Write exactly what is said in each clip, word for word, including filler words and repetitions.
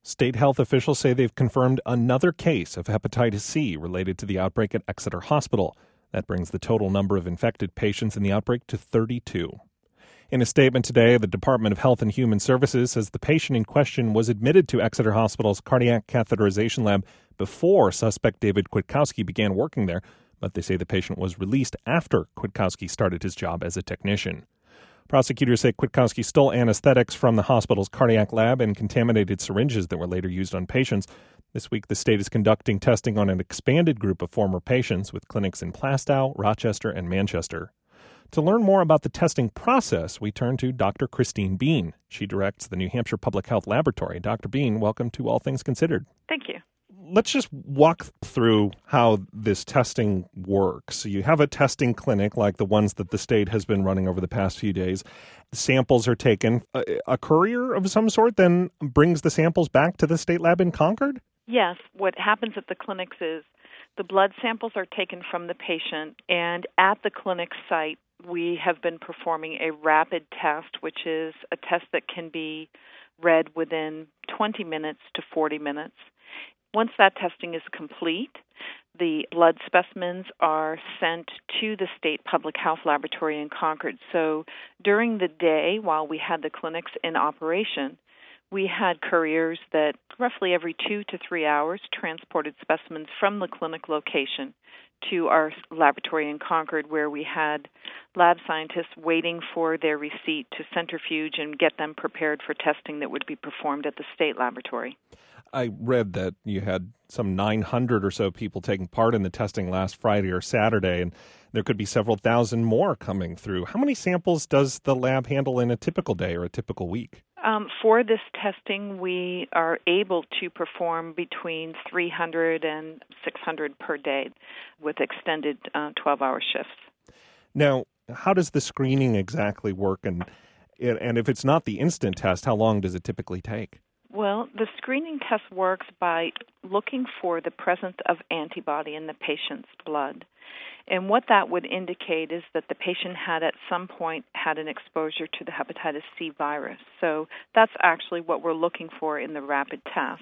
State health officials say they've confirmed another case of hepatitis C related to the outbreak at Exeter Hospital. That brings the total number of infected patients in the outbreak to thirty-two. In a statement today, the Department of Health and Human Services says the patient in question was admitted to Exeter Hospital's cardiac catheterization lab before suspect David Kwiatkowski began working there, but they say the patient was released after Kwiatkowski started his job as a technician. Prosecutors say Kwiatkowski stole anesthetics from the hospital's cardiac lab and contaminated syringes that were later used on patients. This week, the state is conducting testing on an expanded group of former patients with clinics in Plaistow, Rochester, and Manchester. To learn more about the testing process, we turn to Doctor Christine Bean. She directs the New Hampshire Public Health Laboratory. Doctor Bean, welcome to All Things Considered. Thank you. Let's just walk through how this testing works. You have a testing clinic like the ones that the state has been running over the past few days. Samples are taken. A, a courier of some sort then brings the samples back to the state lab in Concord? Yes. What happens at the clinics is the blood samples are taken from the patient, and at the clinic site, we have been performing a rapid test, which is a test that can be read within twenty minutes to forty minutes. Once that testing is complete, the blood specimens are sent to the State Public Health Laboratory in Concord. So during the day, while we had the clinics in operation, we had couriers that roughly every two to three hours transported specimens from the clinic location to our laboratory in Concord, where we had lab scientists waiting for their receipt to centrifuge and get them prepared for testing that would be performed at the state laboratory. I read that you had some nine hundred or so people taking part in the testing last Friday or Saturday, and there could be several thousand more coming through. How many samples does the lab handle in a typical day or a typical week? Um, for this testing, we are able to perform between three hundred and six hundred per day with extended uh, twelve-hour shifts. Now, how does the screening exactly work? And, and if it's not the instant test, how long does it typically take? Well, the screening test works by looking for the presence of antibody in the patient's blood. And what that would indicate is that the patient had at some point had an exposure to the hepatitis C virus. So that's actually what we're looking for in the rapid test.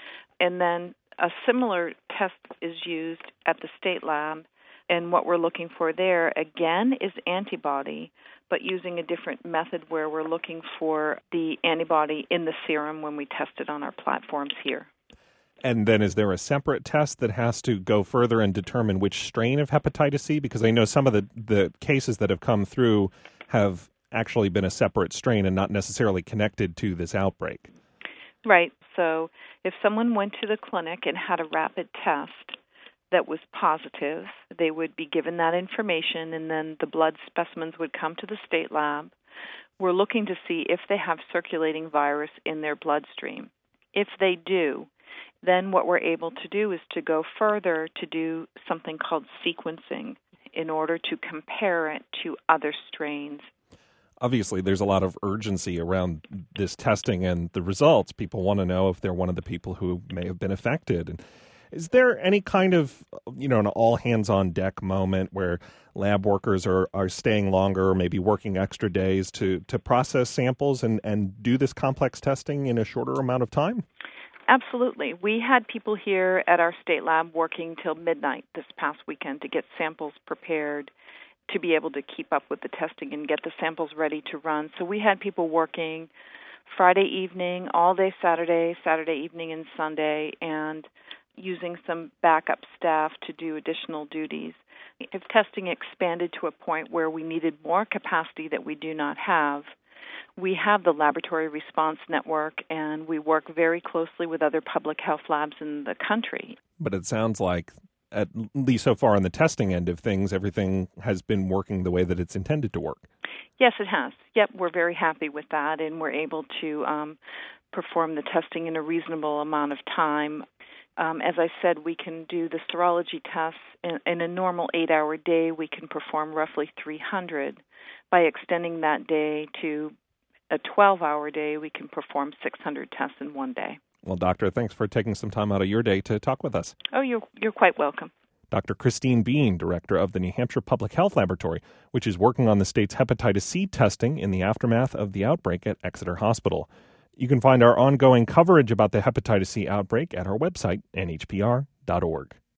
And then a similar test is used at the state lab, and what we're looking for there, again, is antibody, but using a different method where we're looking for the antibody in the serum when we test it on our platforms here. And then is there a separate test that has to go further and determine which strain of hepatitis C? Because I know some of the, the cases that have come through have actually been a separate strain and not necessarily connected to this outbreak. Right. So if someone went to the clinic and had a rapid test that was positive, they would be given that information, and then the blood specimens would come to the state lab. We're looking to see if they have circulating virus in their bloodstream. If they do, then what we're able to do is to go further to do something called sequencing in order to compare it to other strains. Obviously, there's a lot of urgency around this testing and the results. People want to know if they're one of the people who may have been affected. And is there any kind of, you know, an all-hands-on-deck moment where lab workers are, are staying longer or maybe working extra days to, to process samples and, and do this complex testing in a shorter amount of time? Absolutely. We had people here at our state lab working till midnight this past weekend to get samples prepared to be able to keep up with the testing and get the samples ready to run. So we had people working Friday evening, all day Saturday, Saturday evening and Sunday, and using some backup staff to do additional duties. If testing expanded to a point where we needed more capacity that we do not have, we have the Laboratory Response Network, and we work very closely with other public health labs in the country. But it sounds like, at least so far on the testing end of things, everything has been working the way that it's intended to work. Yes, it has. Yep, we're very happy with that, and we're able to um, perform the testing in a reasonable amount of time. Um, as I said, we can do the serology tests in, in a normal eight-hour day. We can perform roughly three hundred. By extending that day to a twelve-hour day, we can perform six hundred tests in one day. Well, Doctor, thanks for taking some time out of your day to talk with us. Oh, you're, you're quite welcome. Doctor Christine Bean, director of the New Hampshire Public Health Laboratory, which is working on the state's hepatitis C testing in the aftermath of the outbreak at Exeter Hospital. You can find our ongoing coverage about the hepatitis C outbreak at our website, N H P R dot org.